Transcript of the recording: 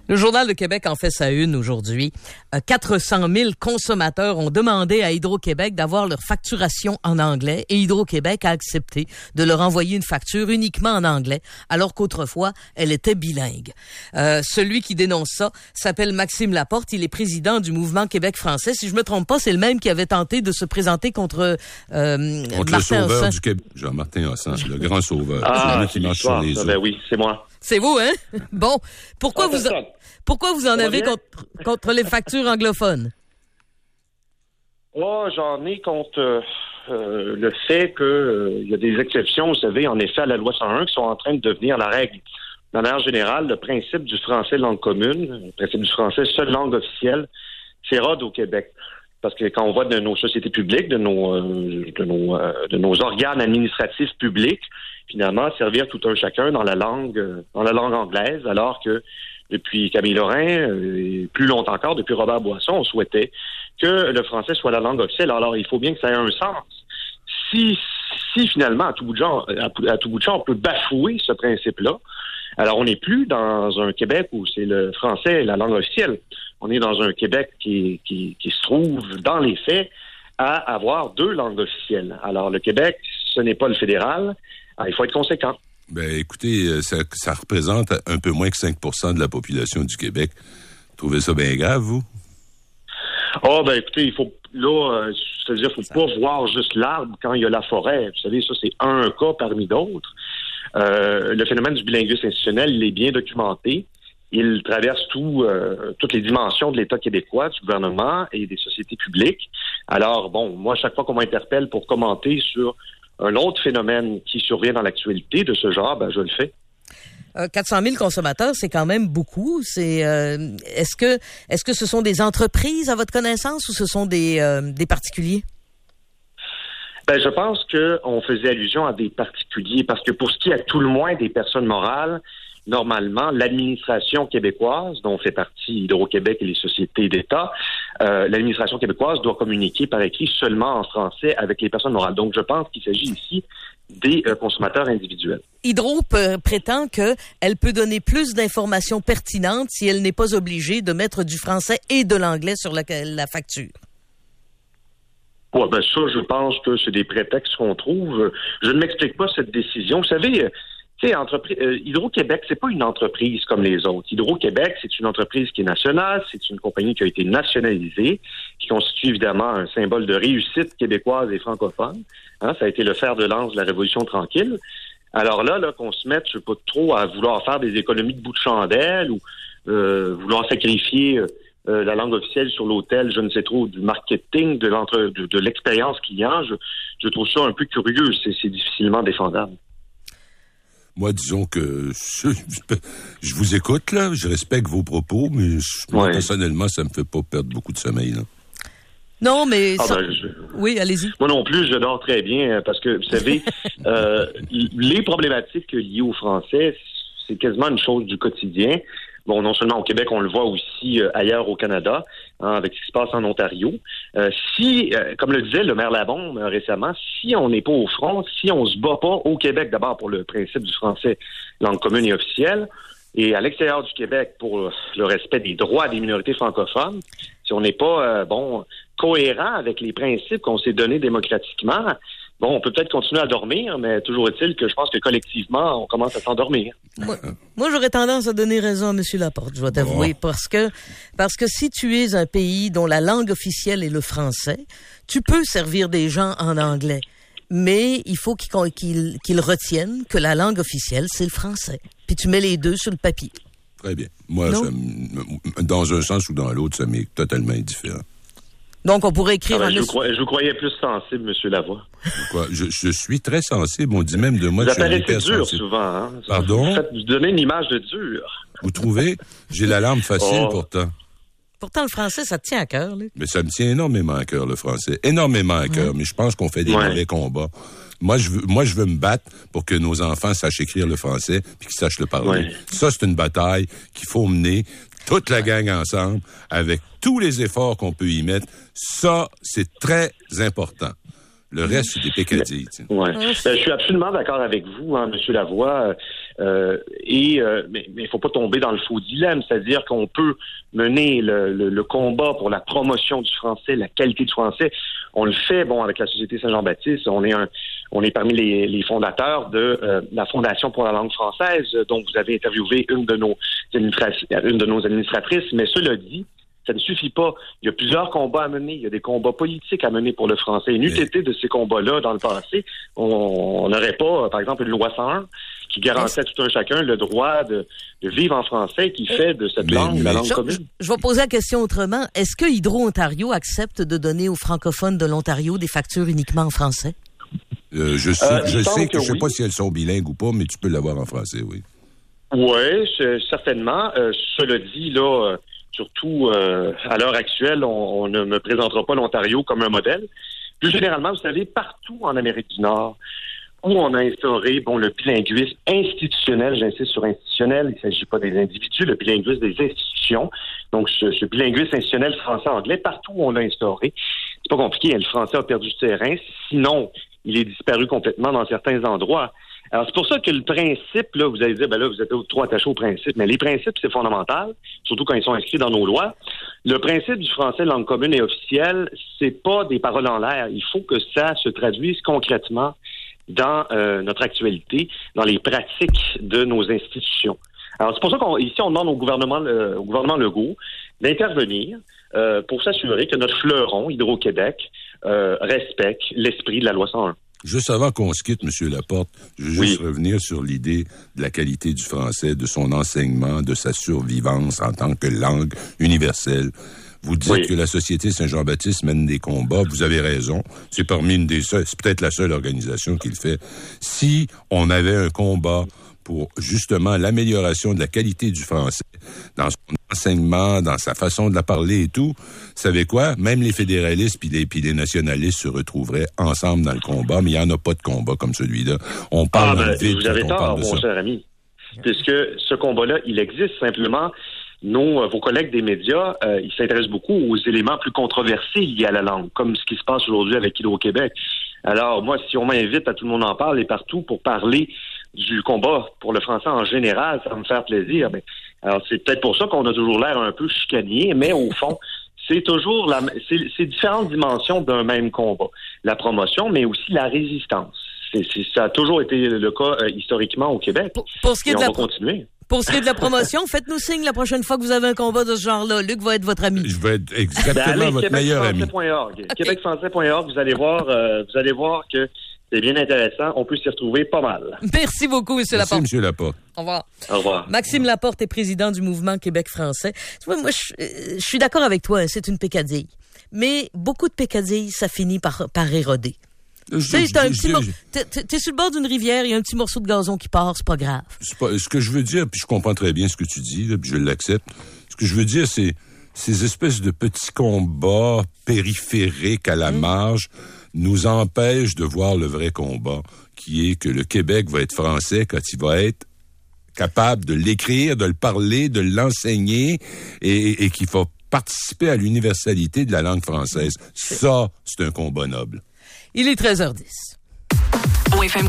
Le Journal de Québec en fait sa une aujourd'hui. 400 000 consommateurs ont demandé à Hydro-Québec d'avoir leur facturation en anglais et Hydro-Québec a accepté de leur envoyer une facture uniquement en anglais, alors qu'autrefois, elle était bilingue. Celui qui dénonce ça s'appelle Maxime Laporte. Il est président du mouvement Québec français. Si je me trompe pas, c'est le même qui avait tenté de se présenter contre le sauveur du Québec, Jean-Martin Hossan, le grand sauveur. Ah, celui qui marche sur les eaux. Ben oui, c'est moi. C'est vous, hein? Bon, pourquoi vous en avez contre les factures anglophones? Oh, j'en ai contre le fait qu'il y a des exceptions, vous savez, en effet, à la loi 101 qui sont en train de devenir la règle. De manière générale, le principe du français langue commune, le principe du français seule langue officielle, c'est rod au Québec. Parce que quand on voit de nos sociétés publiques, de nos organes administratifs publics, finalement, servir tout un chacun dans la langue anglaise, alors que depuis Camille Lorrain, et plus longtemps encore, depuis Robert Boisson, on souhaitait que le français soit la langue officielle. Alors, il faut bien que ça ait un sens. Si finalement, à tout bout de champ, on peut bafouer ce principe-là, alors on n'est plus dans un Québec où c'est le français la langue officielle. On est dans un Québec qui se trouve, dans les faits, à avoir deux langues officielles. Alors, le Québec, ce n'est pas le fédéral. Alors, il faut être conséquent. Ben, écoutez, ça représente un peu moins que 5% de la population du Québec. Vous trouvez ça bien grave, vous? Oh, ben, écoutez, il faut pas voir juste l'arbre quand il y a la forêt. Vous savez, ça, c'est un cas parmi d'autres. Le phénomène du bilinguisme institutionnel, il est bien documenté. Il traverse toutes les dimensions de l'État québécois, du gouvernement et des sociétés publiques. Alors, bon, moi, chaque fois qu'on m'interpelle pour commenter sur un autre phénomène qui survient dans l'actualité de ce genre, ben, je le fais. 400 000 consommateurs, c'est quand même beaucoup. Est-ce que ce sont des entreprises à votre connaissance ou ce sont des particuliers? Ben, je pense qu'on faisait allusion à des particuliers parce que pour ce qui est à tout le moins des personnes morales, normalement, l'administration québécoise, dont fait partie Hydro-Québec et les sociétés d'État, l'administration québécoise doit communiquer par écrit seulement en français avec les personnes morales. Donc, je pense qu'il s'agit ici des consommateurs individuels. Hydro prétend qu'elle peut donner plus d'informations pertinentes si elle n'est pas obligée de mettre du français et de l'anglais sur la facture. Ouais, ben ça, je pense que c'est des prétextes qu'on trouve. Je ne m'explique pas cette décision. Vous savez, Hydro-Québec, c'est pas une entreprise comme les autres. Hydro-Québec, c'est une entreprise qui est nationale, c'est une compagnie qui a été nationalisée, qui constitue évidemment un symbole de réussite québécoise et francophone. Hein, ça a été le fer de lance de la Révolution tranquille. Alors là, qu'on se mette, je sais pas trop, à vouloir faire des économies de bout de chandelle ou vouloir sacrifier la langue officielle sur l'autel, je ne sais trop, du marketing, de l'expérience client, je trouve ça un peu curieux. C'est difficilement défendable. Moi, disons que je vous écoute, là, je respecte vos propos, mais moi, personnellement, ça me fait pas perdre beaucoup de sommeil, là. Non, mais... Oui, allez-y. Moi non plus, je dors très bien, parce que, vous savez, les problématiques liées au français, c'est quasiment une chose du quotidien. Bon, non seulement au Québec, on le voit aussi ailleurs au Canada, avec ce qui se passe en Ontario. Comme le disait le maire Labombe récemment, si on n'est pas au front, si on se bat pas au Québec, d'abord pour le principe du français, langue commune et officielle, et à l'extérieur du Québec pour le respect des droits des minorités francophones, si on n'est pas cohérent avec les principes qu'on s'est donnés démocratiquement, bon, on peut peut-être continuer à dormir, mais toujours est-il que je pense que collectivement, on commence à s'endormir. Moi, j'aurais tendance à donner raison à M. Laporte, je dois t'avouer, parce que si tu es un pays dont la langue officielle est le français, tu peux servir des gens en anglais, mais il faut qu'ils retiennent que la langue officielle, c'est le français. Puis tu mets les deux sur le papier. Très bien. Moi, dans un sens ou dans l'autre, ça m'est totalement indifférent. Donc, on pourrait écrire... Je vous croyais plus sensible, M. Lavoie. Pourquoi? Je suis très sensible. On dit même de moi que je suis hyper sensible. Vous apparaissez dur, souvent. Hein? Pardon? Vous donnez une image de dur. Vous trouvez? J'ai la larme facile, pourtant. Pourtant, le français, ça te tient à cœur, Luc. Mais ça me tient énormément à cœur, le français. Énormément à cœur. Mais je pense qu'on fait des mauvais combats. Moi, je veux me battre pour que nos enfants sachent écrire le français puis qu'ils sachent le parler. Ça, c'est une bataille qu'il faut mener toute la gang ensemble avec tous les efforts qu'on peut y mettre. Ça, c'est très important. Le reste, c'est des pécadilles. Ouais. Je suis absolument d'accord avec vous, hein, M. Lavoie. Mais il faut pas tomber dans le faux dilemme, c'est-à-dire qu'on peut mener le combat pour la promotion du français, la qualité du français. On le fait, avec la Société Saint-Jean-Baptiste. On est parmi les fondateurs de la Fondation pour la langue française, dont vous avez interviewé une de nos administratrices. Mais cela dit, ça ne suffit pas. Il y a plusieurs combats à mener. Il y a des combats politiques à mener pour le français. Et n'eût été de ces combats-là dans le passé, on n'aurait pas, par exemple, une loi 101 qui garantissait à tout un chacun le droit de vivre en français, qui fait de cette langue la langue commune. Je vais poser la question autrement. Est-ce que Hydro-Ontario accepte de donner aux francophones de l'Ontario des factures uniquement en français? Je sais pas si elles sont bilingues ou pas, mais tu peux l'avoir en français, oui. Oui, certainement. Cela dit, là... Surtout, à l'heure actuelle, on ne me présentera pas l'Ontario comme un modèle. Plus généralement, vous savez, partout en Amérique du Nord, où on a instauré le bilinguisme institutionnel, j'insiste sur institutionnel, il ne s'agit pas des individus, le bilinguisme des institutions. Donc, ce bilinguisme institutionnel français-anglais, partout où on l'a instauré, c'est pas compliqué, le français a perdu du terrain, sinon, il est disparu complètement dans certains endroits. Alors, c'est pour ça que le principe, là, vous allez dire, là, vous êtes trop attaché au principe, mais les principes, c'est fondamental, surtout quand ils sont inscrits dans nos lois. Le principe du français langue commune et officielle, c'est pas des paroles en l'air. Il faut que ça se traduise concrètement dans notre actualité, dans les pratiques de nos institutions. Alors, c'est pour ça qu'ici, on demande au gouvernement Legault d'intervenir pour s'assurer que notre fleuron, Hydro-Québec, respecte l'esprit de la loi 101. Juste avant qu'on se quitte, M. Laporte, je veux juste revenir sur l'idée de la qualité du français, de son enseignement, de sa survivance en tant que langue universelle. Vous dites que la Société Saint-Jean-Baptiste mène des combats. Vous avez raison. C'est c'est peut-être la seule organisation qui le fait. Si on avait un combat pour justement l'amélioration de la qualité du français dans son enseignement, dans sa façon de la parler et tout, vous savez quoi? Même les fédéralistes puis les nationalistes se retrouveraient ensemble dans le combat, mais il n'y en a pas de combat comme celui-là. On parle vite. Vous avez tort, mon cher ami. Puisque ce combat-là, il existe simplement. Vos collègues des médias, ils s'intéressent beaucoup aux éléments plus controversés liés à la langue, comme ce qui se passe aujourd'hui avec Hydro-Québec. Alors, moi, si on m'invite à Tout le monde en parle et partout pour parler du combat pour le français en général, ça va me faire plaisir. Alors, c'est peut-être pour ça qu'on a toujours l'air un peu chicanier, mais au fond, c'est toujours c'est différentes dimensions d'un même combat. La promotion, mais aussi la résistance. Ça a toujours été le cas historiquement au Québec. Pour ce qui est on va continuer. Pour ce qui est de la promotion, faites-nous signe la prochaine fois que vous avez un combat de ce genre-là. Luc va être votre ami. Je vais être exactement votre meilleur ami. Québecfrançais.org, vous allez voir que c'est bien intéressant. On peut s'y retrouver pas mal. Merci beaucoup, M. Laporte. Merci, M. Laporte. Au revoir. Au revoir. Maxime Laporte est président du mouvement Québec français. Tu vois, moi, je suis d'accord avec toi, hein, c'est une pécadille. Mais beaucoup de pécadilles, ça finit par éroder. Tu sais, t'es sur le bord d'une rivière, il y a un petit morceau de gazon qui part, c'est pas grave. Ce que je veux dire, puis je comprends très bien ce que tu dis, là, puis je l'accepte. Ce que je veux dire, c'est ces espèces de petits combats périphériques à la marge nous empêchent de voir le vrai combat, qui est que le Québec va être français quand il va être capable de l'écrire, de le parler, de l'enseigner, et qu'il va participer à l'universalité de la langue française. Ça, c'est un combat noble. Il est 13h10.